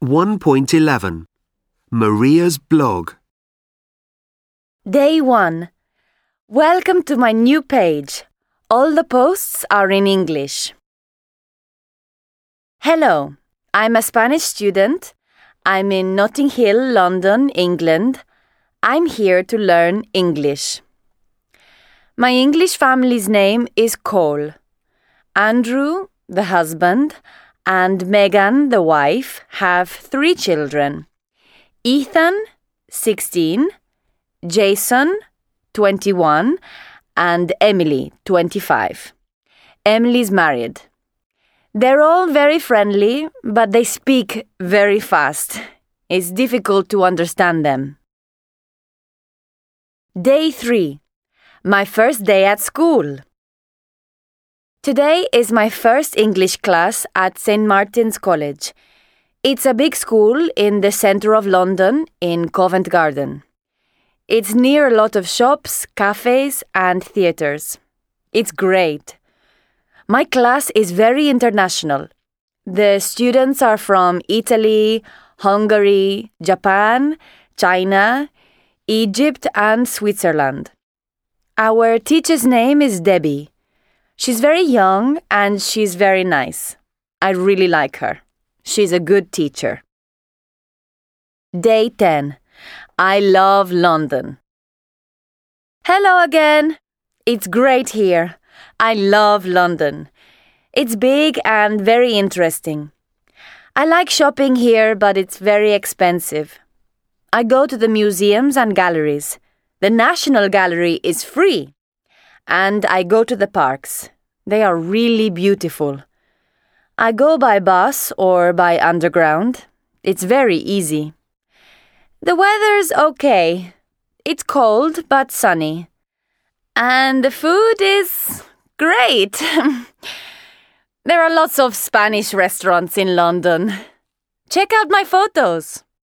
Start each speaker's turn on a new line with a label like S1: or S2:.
S1: 1.11 Maria's blog.
S2: Day 1. Welcome to my new page. All the posts are in English. Hello, I'm a Spanish student. I'm in Notting Hill, London, England. I'm here to learn English. My English family's name is Cole. Andrew, the husband, and Megan, the wife, have 3 children. Ethan, 16, Jason, 21, and Emily, 25. Emily's married. They're all very friendly, but they speak very fast. It's difficult to understand them. Day 3. My first day at school. Today is my first English class at St. Martin's College. It's a big school in the centre of London in Covent Garden. It's near a lot of shops, cafes, and theatres. It's great. My class is very international. The students are from Italy, Hungary, Japan, China, Egypt, and Switzerland. Our teacher's name is Debbie. She's very young and she's very nice. I really like her. She's a good teacher. Day 10. I love London. Hello again. It's great here. I love London. It's big and very interesting. I like shopping here, but it's very expensive. I go to the museums and galleries. The National Gallery is free. And I go to the parks. They are really beautiful. I go by bus or by underground. It's very easy. The weather's okay. It's cold but sunny. And the food is great. There are lots of Spanish restaurants in London. Check out my photos.